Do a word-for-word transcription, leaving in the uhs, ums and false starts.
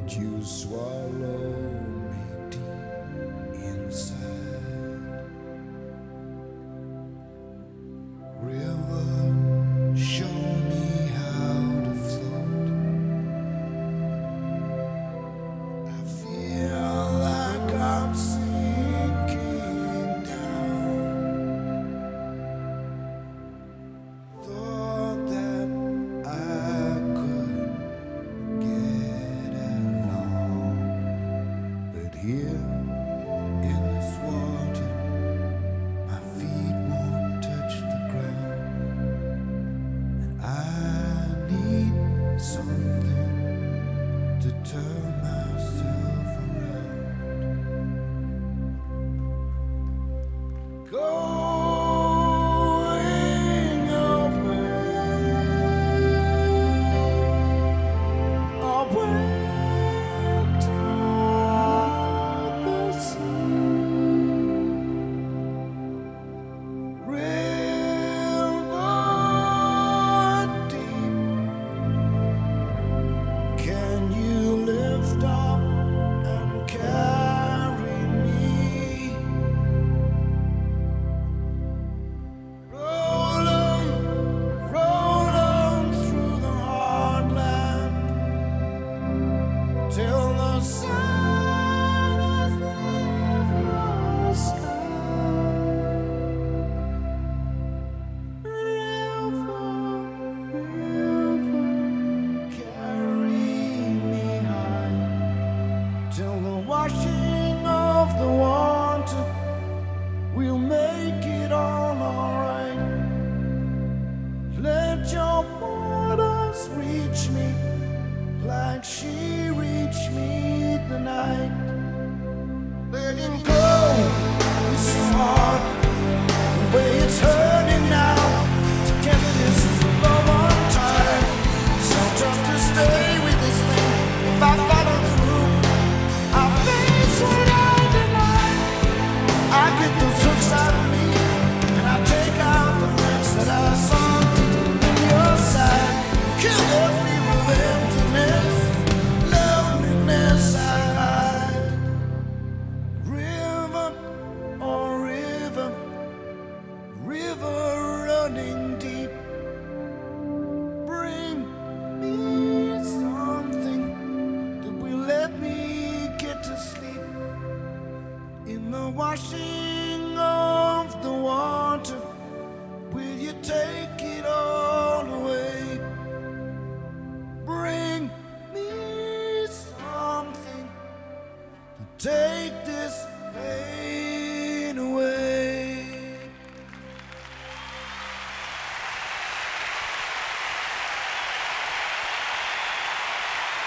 You swallow me deep inside. River, show me how to float. I feel like I'm sinking down. Thought that I could get along, but here in this water, my feet won't touch the ground, and I need something to turn myself around. Going away, away to the sea. River deep, can you lift up and carry me? Roll on, roll on through the hard land till the sun has left the sky. River, river, carry me high till the washing of the water will make it all alright. Let your waters reach me like she reached me tonight. Letting go is so hard, the way it's hurting now. To get this love on time, so tough to stay with this thing. If I follow through, I'll face what I deny. I get those hooks out of me, and I take out the links that I saw in your side. Kill every real emptiness, loneliness I hide. River, oh river, river running